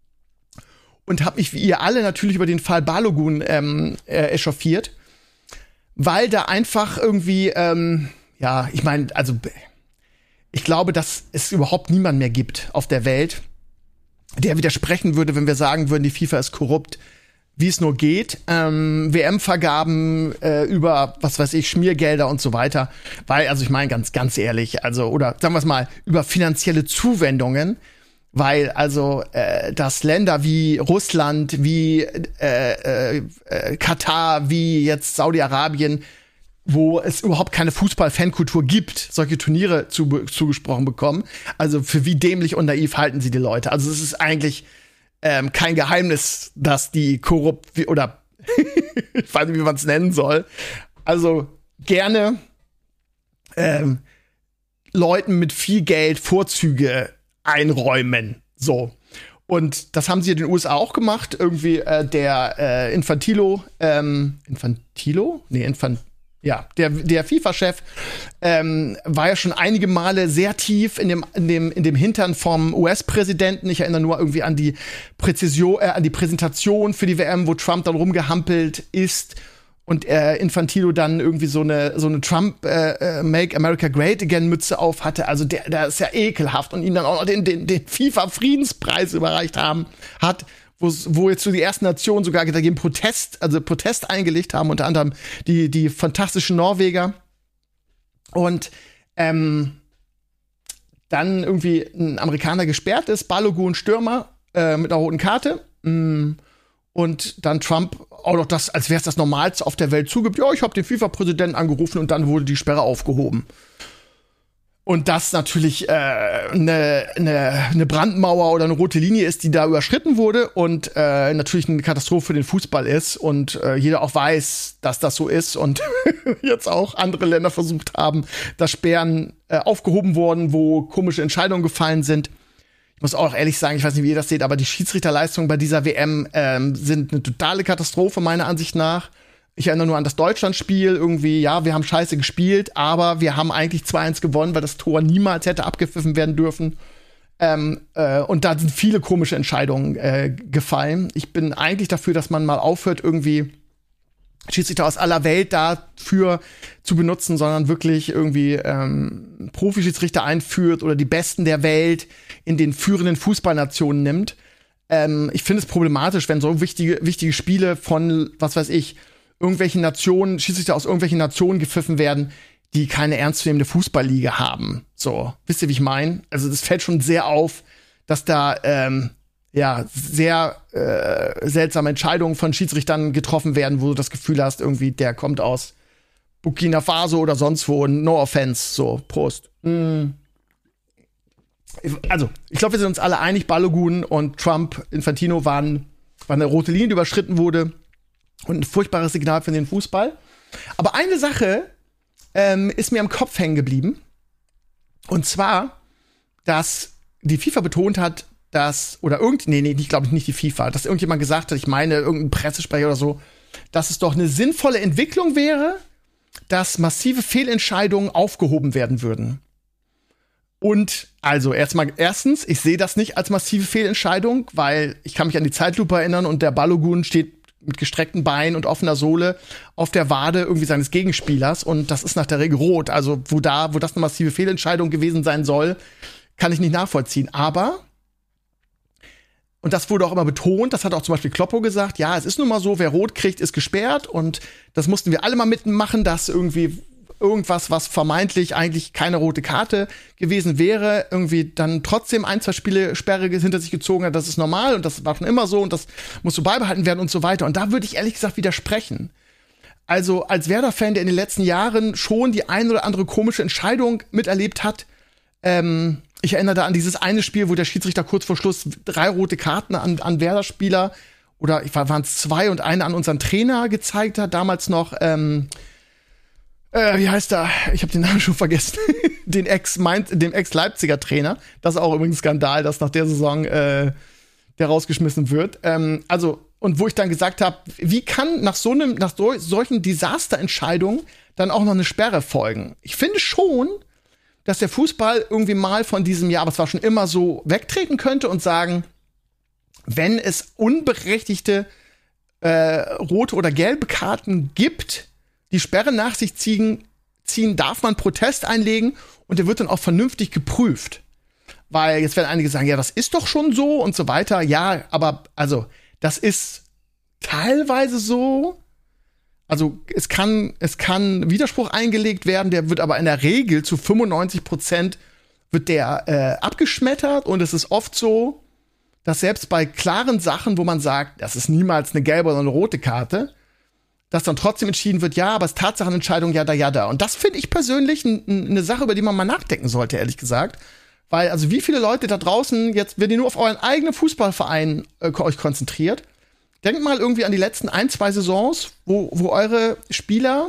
Und habe mich wie ihr alle natürlich über den Fall Balogun ähm, äh, echauffiert, weil da einfach irgendwie, ähm, ja, ich meine, also ich glaube, dass es überhaupt niemand mehr gibt auf der Welt, der widersprechen würde, wenn wir sagen würden, die FIFA ist korrupt, wie es nur geht. Ähm, W M-Vergaben äh, über, was weiß ich, Schmiergelder und so weiter. Weil, also ich meine ganz, ganz ehrlich, also, oder sagen wir es mal, über finanzielle Zuwendungen. Weil also äh, dass Länder wie Russland, wie äh, äh, Katar, wie jetzt Saudi-Arabien, wo es überhaupt keine Fußball-Fankultur gibt, solche Turniere zu, zugesprochen bekommen. Also für wie dämlich und naiv halten sie die Leute. Also es ist eigentlich ähm, kein Geheimnis, dass die korrupt wie, oder ich weiß nicht, wie man es nennen soll. Also gerne ähm, Leuten mit viel Geld Vorzüge einräumen. So. Und das haben sie in den U S A auch gemacht. Irgendwie äh, der äh, Infantilo, ähm, Infantilo? Nee, Infant, ja, der, der FIFA-Chef ähm, war ja schon einige Male sehr tief in dem, in dem, in dem Hintern vom U S-Präsidenten. Ich erinnere nur irgendwie an die Präzision, äh, an die Präsentation für die W M, wo Trump dann rumgehampelt ist. Und äh, Infantilo dann irgendwie so eine so eine Trump äh, Make America Great Again Mütze auf hatte. Also der, der ist ja ekelhaft und ihm dann auch noch den den, den FIFA Friedenspreis überreicht haben hat, wo wo jetzt so die ersten Nationen sogar dagegen Protest, also Protest eingelegt haben, unter anderem die die fantastischen Norweger. Und ähm, dann irgendwie ein Amerikaner gesperrt ist, Balogun Stürmer äh, mit einer roten Karte. Mm. Und dann Trump auch noch das, als wäre es das Normalste auf der Welt zugibt. Ja, ich habe den FIFA-Präsidenten angerufen und dann wurde die Sperre aufgehoben. Und das natürlich eine äh, ne, ne, ne Brandmauer oder eine rote Linie ist, die da überschritten wurde und äh, natürlich eine Katastrophe für den Fußball ist und äh, jeder auch weiß, dass das so ist und jetzt auch andere Länder versucht haben, dass Sperren äh, aufgehoben wurden, wo komische Entscheidungen gefallen sind. Ich muss auch ehrlich sagen, ich weiß nicht, wie ihr das seht, aber die Schiedsrichterleistungen bei dieser W M ähm, sind eine totale Katastrophe meiner Ansicht nach. Ich erinnere nur an das Deutschlandspiel irgendwie, ja, wir haben scheiße gespielt, aber wir haben eigentlich zwei eins gewonnen, weil das Tor niemals hätte abgepfiffen werden dürfen. Ähm, äh, und da sind viele komische Entscheidungen äh, gefallen. Ich bin eigentlich dafür, dass man mal aufhört, irgendwie Schiedsrichter aus aller Welt dafür zu benutzen, sondern wirklich irgendwie ähm, Profischiedsrichter einführt oder die Besten der Welt in den führenden Fußballnationen nimmt. Ähm, ich finde es problematisch, wenn so wichtige, wichtige Spiele von, was weiß ich, irgendwelchen Nationen, Schiedsrichter aus irgendwelchen Nationen gepfiffen werden, die keine ernstzunehmende Fußballliga haben. So, wisst ihr, wie ich meine? Also das fällt schon sehr auf, dass da ähm, ja sehr äh, seltsame Entscheidungen von Schiedsrichtern getroffen werden, wo du das Gefühl hast, irgendwie der kommt aus Burkina Faso oder sonst wo. No offense. So, Prost. Mm. Also, ich glaube, wir sind uns alle einig, Balogun und Trump, Infantino waren, war eine rote Linie, die überschritten wurde. Und ein furchtbares Signal für den Fußball. Aber eine Sache ähm, ist mir im Kopf hängen geblieben. Und zwar, dass die FIFA betont hat, dass, oder irgend, nee, nee, ich glaube nicht die FIFA, dass irgendjemand gesagt hat, ich meine, irgendein Pressesprecher oder so, dass es doch eine sinnvolle Entwicklung wäre, dass massive Fehlentscheidungen aufgehoben werden würden. Und also erstmal, erstens, ich sehe das nicht als massive Fehlentscheidung, weil ich kann mich an die Zeitlupe erinnern und der Balogun steht mit gestreckten Beinen und offener Sohle auf der Wade irgendwie seines Gegenspielers und das ist nach der Regel rot. Also wo da, wo das eine massive Fehlentscheidung gewesen sein soll, kann ich nicht nachvollziehen. Aber, und das wurde auch immer betont, das hat auch zum Beispiel Kloppo gesagt, ja, es ist nun mal so, wer rot kriegt, ist gesperrt und das mussten wir alle mal mitmachen, dass irgendwie irgendwas, was vermeintlich eigentlich keine rote Karte gewesen wäre, irgendwie dann trotzdem ein, zwei Spiele Sperre hinter sich gezogen hat. Das ist normal und das war schon immer so und das muss so beibehalten werden und so weiter. Und da würde ich ehrlich gesagt widersprechen. Also als Werder-Fan, der in den letzten Jahren schon die ein oder andere komische Entscheidung miterlebt hat, ähm, ich erinnere da an dieses eine Spiel, wo der Schiedsrichter kurz vor Schluss drei rote Karten an, an Werder-Spieler oder waren es zwei und eine an unseren Trainer gezeigt hat, damals noch ähm, Äh, wie heißt er? Ich habe den Namen schon vergessen. den Ex meint, dem Ex-Leipziger Trainer. Das ist auch übrigens ein Skandal, dass nach der Saison äh, der rausgeschmissen wird. Ähm, also, und wo ich dann gesagt habe, wie kann nach so einem, nach so, solchen Desasterentscheidungen dann auch noch eine Sperre folgen? Ich finde schon, dass der Fußball irgendwie mal von diesem Jahr, aber es war schon immer so, wegtreten könnte und sagen, wenn es unberechtigte äh, rote oder gelbe Karten gibt, die Sperre nach sich ziehen, ziehen, darf man Protest einlegen und der wird dann auch vernünftig geprüft. Weil jetzt werden einige sagen, ja, das ist doch schon so und so weiter. Ja, aber also, das ist teilweise so. Also, es kann, es kann Widerspruch eingelegt werden, der wird aber in der Regel zu fünfundneunzig Prozent wird der äh, abgeschmettert und es ist oft so, dass selbst bei klaren Sachen, wo man sagt, das ist niemals eine gelbe oder eine rote Karte, dass dann trotzdem entschieden wird, ja, aber es ist Tatsachenentscheidung, ja, da, ja, da. Und das finde ich persönlich eine n- Sache, über die man mal nachdenken sollte, ehrlich gesagt. Weil, also wie viele Leute da draußen, jetzt, wenn ihr nur auf euren eigenen Fußballverein äh, euch konzentriert, denkt mal irgendwie an die letzten ein, zwei Saisons, wo, wo eure Spieler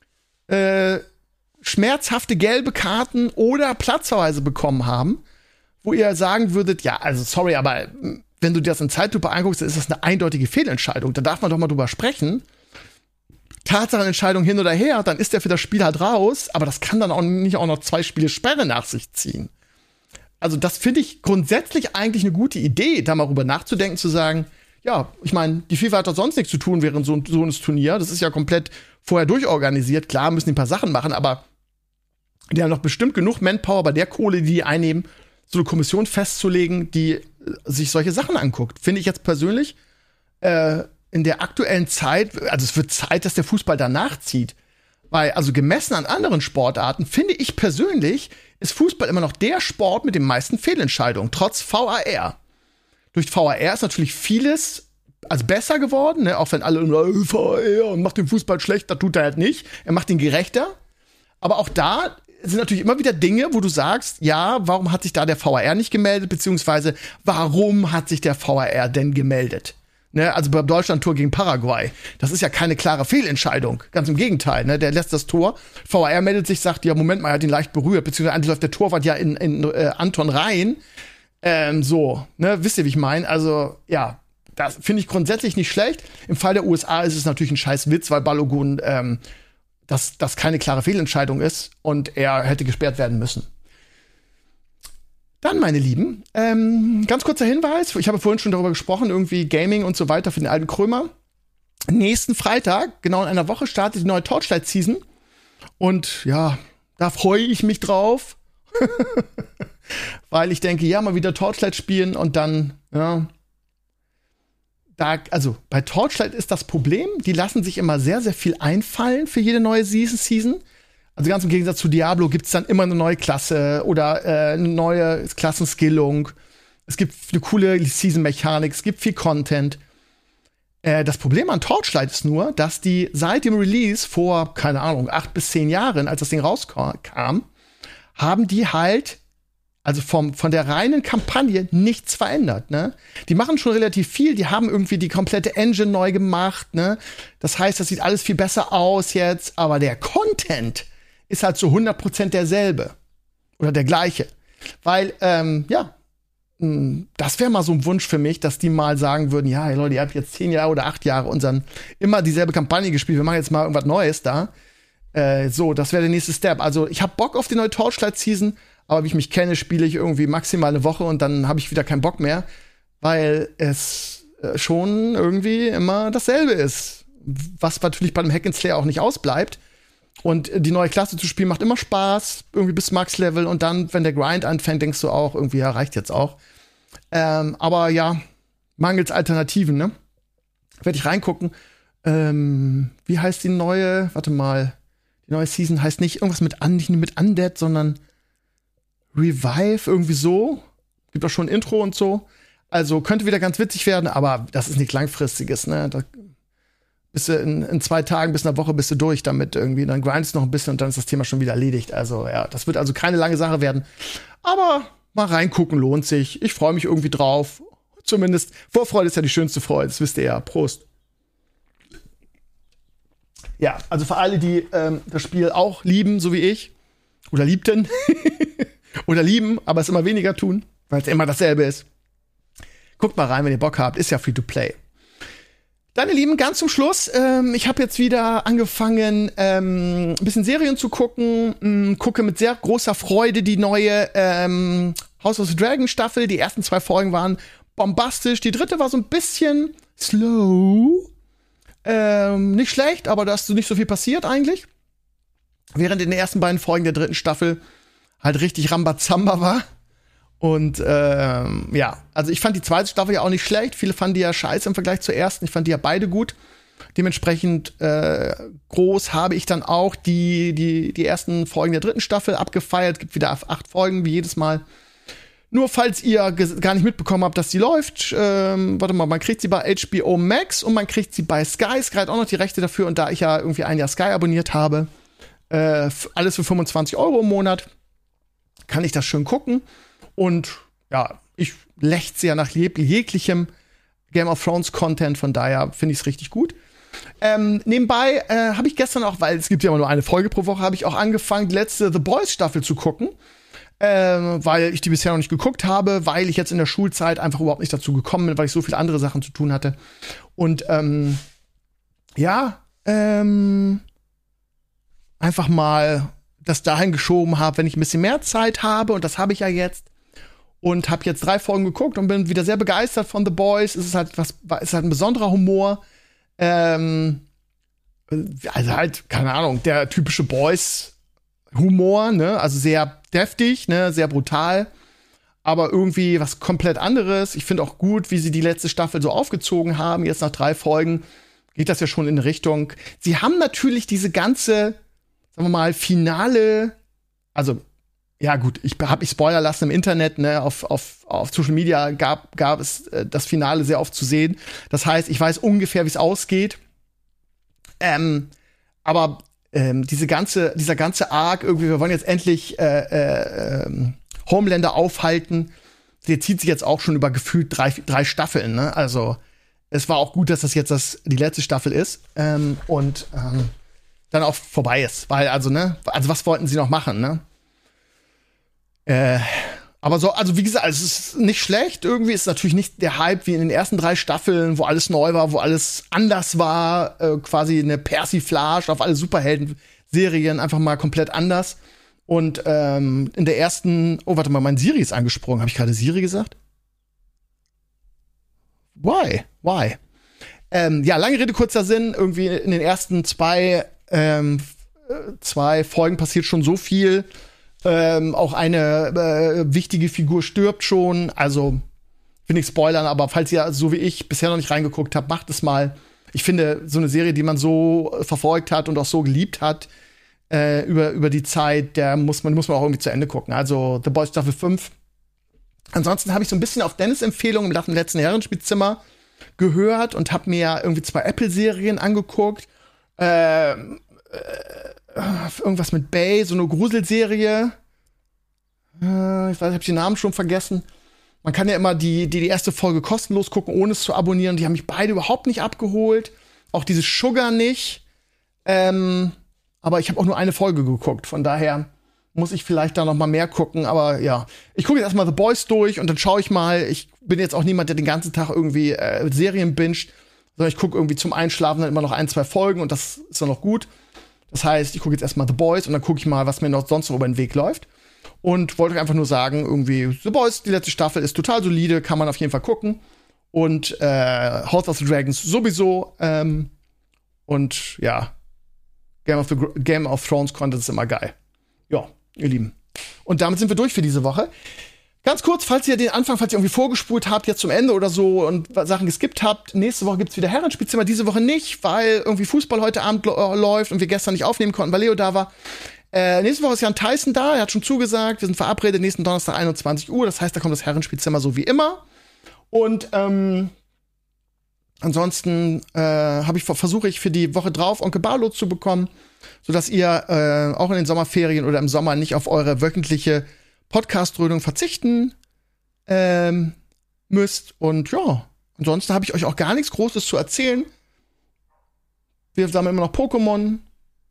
äh, schmerzhafte gelbe Karten oder Platzverweise bekommen haben, wo ihr sagen würdet, ja, also sorry, aber wenn du dir das in Zeitlupe anguckst, dann ist das eine eindeutige Fehlentscheidung. Da darf man doch mal drüber sprechen. Tatsachenentscheidung hin oder her, dann ist der für das Spiel halt raus, aber das kann dann auch nicht auch noch zwei Spiele Sperre nach sich ziehen. Also das finde ich grundsätzlich eigentlich eine gute Idee, da mal drüber nachzudenken, zu sagen, ja, ich meine, die FIFA hat doch sonst nichts zu tun während so, so eines Turnier, das ist ja komplett vorher durchorganisiert, klar müssen die ein paar Sachen machen, aber die haben doch bestimmt genug Manpower bei der Kohle, die die einnehmen, so eine Kommission festzulegen, die sich solche Sachen anguckt. Finde ich jetzt persönlich äh, in der aktuellen Zeit, also es wird Zeit, dass der Fußball danach zieht. Weil, also gemessen an anderen Sportarten, finde ich persönlich, ist Fußball immer noch der Sport mit den meisten Fehlentscheidungen, trotz V A R. Durch V A R ist natürlich vieles also besser geworden, ne? Auch wenn alle immer V A R und macht den Fußball schlecht, das tut er halt nicht. Er macht ihn gerechter. Aber auch da es sind natürlich immer wieder Dinge, wo du sagst, ja, warum hat sich da der V A R nicht gemeldet, beziehungsweise warum hat sich der V A R denn gemeldet? Ne, also beim Deutschland-Tor gegen Paraguay. Das ist ja keine klare Fehlentscheidung. Ganz im Gegenteil. Ne? Der lässt das Tor. V A R meldet sich, sagt, ja, Moment mal, er hat ihn leicht berührt. Beziehungsweise eigentlich läuft der Torwart ja in, in äh, Anton rein. Ähm, so, ne, wisst ihr, wie ich meine? Also, ja, das finde ich grundsätzlich nicht schlecht. Im Fall der U S A ist es natürlich ein scheiß Witz, weil Balogun, ähm, das, das keine klare Fehlentscheidung ist und er hätte gesperrt werden müssen. Dann, meine Lieben, ähm, ganz kurzer Hinweis. Ich habe vorhin schon darüber gesprochen, irgendwie Gaming und so weiter für den alten Krömer. Nächsten Freitag, genau in einer Woche, startet die neue Torchlight-Season. Und ja, da freue ich mich drauf. Weil ich denke, ja, mal wieder Torchlight spielen und dann, ja. Da, also, bei Torchlight ist das Problem, die lassen sich immer sehr, sehr viel einfallen für jede neue Season. Also ganz im Gegensatz zu Diablo gibt's dann immer eine neue Klasse oder äh, eine neue Klassenskillung. Es gibt eine coole Season-Mechanik, es gibt viel Content. Äh, das Problem an Torchlight ist nur, dass die seit dem Release vor, keine Ahnung, acht bis zehn Jahren, als das Ding rauskam, haben die halt, also vom, von der reinen Kampagne nichts verändert, ne? Die machen schon relativ viel, die haben irgendwie die komplette Engine neu gemacht, ne? Das heißt, das sieht alles viel besser aus jetzt, aber der Content ist halt zu hundert Prozent derselbe. Oder der gleiche. Weil, ähm, ja, mh, das wäre mal so ein Wunsch für mich, dass die mal sagen würden, ja, hey Leute, ihr habt jetzt zehn Jahre oder acht Jahre unseren immer dieselbe Kampagne gespielt, wir machen jetzt mal irgendwas Neues da. Äh, so, das wäre der nächste Step. Also, ich habe Bock auf die neue Torchlight-Season, aber wie ich mich kenne, spiele ich irgendwie maximal eine Woche und dann habe ich wieder keinen Bock mehr, weil es äh, schon irgendwie immer dasselbe ist. Was natürlich bei dem Hack and Slay auch nicht ausbleibt. Und die neue Klasse zu spielen macht immer Spaß, irgendwie bis Max-Level. Und dann, wenn der Grind anfängt, denkst du auch, irgendwie, ja, reicht jetzt auch. Ähm, aber ja, mangels Alternativen, ne? Werde ich reingucken. Ähm, wie heißt die neue, warte mal, die neue Season heißt nicht irgendwas mit, Un- nicht mit Undead, sondern Revive, irgendwie so. Gibt auch schon ein Intro und so. Also könnte wieder ganz witzig werden, aber das ist nichts Langfristiges, ne? Da bist du in, in zwei Tagen bis einer Woche bist du durch damit irgendwie. Dann grindest du noch ein bisschen und dann ist das Thema schon wieder erledigt. Also ja, das wird also keine lange Sache werden. Aber mal reingucken lohnt sich. Ich freue mich irgendwie drauf. Zumindest Vorfreude ist ja die schönste Freude. Das wisst ihr ja. Prost. Ja, also für alle, die ähm, das Spiel auch lieben, so wie ich. Oder liebten. Oder lieben, aber es immer weniger tun. Weil es immer dasselbe ist. Guckt mal rein, wenn ihr Bock habt. Ist ja free to play. Dann, ihr Lieben, ganz zum Schluss, ähm, ich habe jetzt wieder angefangen, ähm, ein bisschen Serien zu gucken, ähm, gucke mit sehr großer Freude die neue ähm, House of the Dragon Staffel. Die ersten zwei Folgen waren bombastisch, die dritte war so ein bisschen slow, ähm, nicht schlecht, aber da ist so nicht so viel passiert eigentlich. Während in den ersten beiden Folgen der dritten Staffel halt richtig Rambazamba war. Und ähm, ja, also ich fand die zweite Staffel ja auch nicht schlecht. Viele fanden die ja scheiße im Vergleich zur ersten. Ich fand die ja beide gut. Dementsprechend äh, groß habe ich dann auch die, die, die ersten Folgen der dritten Staffel abgefeiert. Es gibt wieder acht Folgen, wie jedes Mal. Nur falls ihr gar nicht mitbekommen habt, dass die läuft, ähm, warte mal, man kriegt sie bei H B O Max und man kriegt sie bei Sky. Sky hat auch noch die Rechte dafür. Und da ich ja irgendwie ein Jahr Sky abonniert habe, äh, alles für fünfundzwanzig Euro im Monat, kann ich das schön gucken. Und ja, ich lechze ja nach jeg- jeglichem Game of Thrones Content, von daher finde ich es richtig gut. Ähm, nebenbei äh, habe ich gestern auch, weil es gibt ja immer nur eine Folge pro Woche, habe ich auch angefangen, die letzte The Boys Staffel zu gucken, ähm, weil ich die bisher noch nicht geguckt habe, weil ich jetzt in der Schulzeit einfach überhaupt nicht dazu gekommen bin, weil ich so viele andere Sachen zu tun hatte. Und ähm, ja, ähm, einfach mal das dahin geschoben habe, wenn ich ein bisschen mehr Zeit habe, und das habe ich ja jetzt. Und habe jetzt drei Folgen geguckt und bin wieder sehr begeistert von The Boys. Es ist halt was, es ist halt ein besonderer Humor. Ähm, also halt, keine Ahnung, der typische Boys-Humor, ne? Also sehr deftig, ne? Sehr brutal. Aber irgendwie was komplett anderes. Ich finde auch gut, wie sie die letzte Staffel so aufgezogen haben. Jetzt nach drei Folgen geht das ja schon in eine Richtung. Sie haben natürlich diese ganze, sagen wir mal, finale, also ja gut, ich habe mich spoilern lassen im Internet, ne, auf, auf, auf Social Media gab, gab es äh, das Finale sehr oft zu sehen. Das heißt, ich weiß ungefähr, wie es ausgeht. Ähm, aber ähm, diese ganze, dieser ganze Arc, irgendwie, wir wollen jetzt endlich äh, äh, äh, Homelander aufhalten, der zieht sich jetzt auch schon über gefühlt drei, drei Staffeln, ne? Also, es war auch gut, dass das jetzt das, die letzte Staffel ist ähm, und ähm, dann auch vorbei ist. Weil, also, ne, also was wollten sie noch machen, ne? Äh, aber so, also wie gesagt, es ist nicht schlecht. Irgendwie ist es natürlich nicht der Hype wie in den ersten drei Staffeln, wo alles neu war, wo alles anders war, äh, quasi eine Persiflage auf alle Superhelden-Serien, einfach mal komplett anders. Und ähm, in der ersten, oh, warte mal, mein Siri ist angesprungen. Habe ich gerade Siri gesagt? Why? Why? Ähm, ja, lange Rede, kurzer Sinn. Irgendwie in den ersten zwei, ähm, zwei Folgen passiert schon so viel. Ähm, auch eine äh, wichtige Figur stirbt schon. Also, will nicht spoilern, aber falls ihr, so wie ich, bisher noch nicht reingeguckt habt, macht es mal. Ich finde, so eine Serie, die man so verfolgt hat und auch so geliebt hat, äh, über, über die Zeit, der muss man, muss man auch irgendwie zu Ende gucken. Also, The Boys Staffel fünf. Ansonsten habe ich so ein bisschen auf Dennis' Empfehlung nach dem letzten Herrenspielzimmer gehört und habe mir irgendwie zwei Apple-Serien angeguckt. Äh, äh, irgendwas mit Bay, so eine Gruselserie. Äh, ich weiß, ich habe den Namen schon vergessen. Man kann ja immer die, die, die erste Folge kostenlos gucken, ohne es zu abonnieren. Die haben mich beide überhaupt nicht abgeholt. Auch diese Sugar nicht. Ähm, aber ich habe auch nur eine Folge geguckt. Von daher muss ich vielleicht da noch mal mehr gucken, aber ja. Ich gucke jetzt erstmal The Boys durch und dann schaue ich mal. Ich bin jetzt auch niemand, der den ganzen Tag irgendwie äh, Serien binscht, sondern ich gucke irgendwie zum Einschlafen dann immer noch ein, zwei Folgen und das ist dann noch gut. Das heißt, ich gucke jetzt erstmal The Boys und dann gucke ich mal, was mir noch sonst noch über den Weg läuft. Und wollte euch einfach nur sagen, irgendwie The Boys, die letzte Staffel ist total solide, kann man auf jeden Fall gucken. Und äh, House of the Dragons sowieso. Ähm, und ja, Game of, the, Game of Thrones Content ist immer geil. Ja, ihr Lieben. Und damit sind wir durch für diese Woche. Ganz kurz, falls ihr den Anfang, falls ihr irgendwie vorgespult habt, jetzt zum Ende oder so und Sachen geskippt habt, nächste Woche gibt's wieder Herrenspielzimmer, diese Woche nicht, weil irgendwie Fußball heute Abend äh, läuft und wir gestern nicht aufnehmen konnten, weil Leo da war. Äh, nächste Woche ist Jan Tyson da, er hat schon zugesagt, wir sind verabredet, nächsten Donnerstag einundzwanzig Uhr, das heißt, da kommt das Herrenspielzimmer so wie immer. Und ähm, ansonsten äh, habe ich versuche ich für die Woche drauf Onkel Barlo zu bekommen, sodass ihr äh, auch in den Sommerferien oder im Sommer nicht auf eure wöchentliche Podcast-Dröhnung verzichten ähm, müsst. Und ja, ansonsten habe ich euch auch gar nichts Großes zu erzählen. Wir sammeln immer noch Pokémon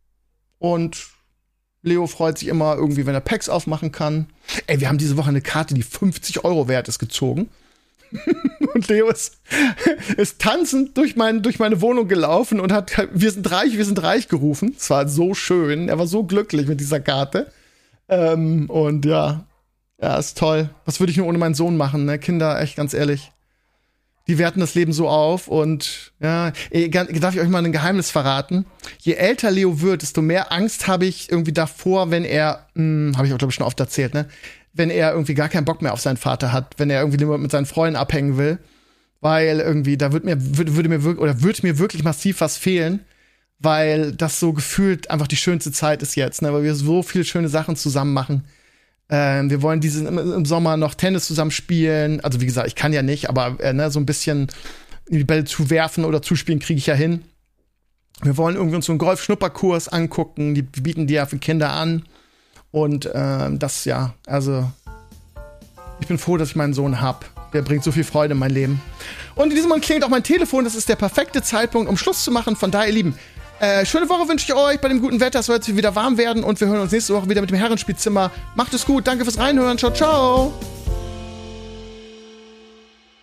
und Leo freut sich immer irgendwie, wenn er Packs aufmachen kann. Ey, wir haben diese Woche eine Karte, die fünfzig Euro wert ist, gezogen. Und Leo ist, ist tanzend durch, mein, durch meine Wohnung gelaufen und hat "Wir sind reich, wir sind reich" gerufen. Es war so schön. Er war so glücklich mit dieser Karte. Ähm, und ja, ja, ist toll. Was würde ich nur ohne meinen Sohn machen, ne? Kinder, echt ganz ehrlich. Die werten das Leben so auf und ja, ey, darf ich euch mal ein Geheimnis verraten? Je älter Leo wird, desto mehr Angst habe ich irgendwie davor, wenn er, hm, habe ich auch glaube ich schon oft erzählt, ne? Wenn er irgendwie gar keinen Bock mehr auf seinen Vater hat, wenn er irgendwie mit seinen Freunden abhängen will, weil irgendwie da wird mir würde, würde mir wirklich oder wird mir wirklich massiv was fehlen, weil das so gefühlt einfach die schönste Zeit ist jetzt, ne? Weil wir so viele schöne Sachen zusammen machen. Ähm, wir wollen diesen im, im Sommer noch Tennis zusammen spielen. Also wie gesagt, ich kann ja nicht, aber äh, ne, so ein bisschen die Bälle zu werfen oder zuspielen kriege ich ja hin. Wir wollen irgendwie uns so einen Golf-Schnupperkurs angucken. Die, die bieten die ja für Kinder an. Und ähm, das, ja, also ich bin froh, dass ich meinen Sohn hab. Der bringt so viel Freude in mein Leben. Und in diesem Moment klingelt auch mein Telefon. Das ist der perfekte Zeitpunkt, um Schluss zu machen. Von daher, ihr Lieben, Äh, schöne Woche wünsche ich euch bei dem guten Wetter. Es soll jetzt wieder warm werden und wir hören uns nächste Woche wieder mit dem Herrenspielzimmer. Macht es gut, danke fürs Reinhören. Ciao, ciao.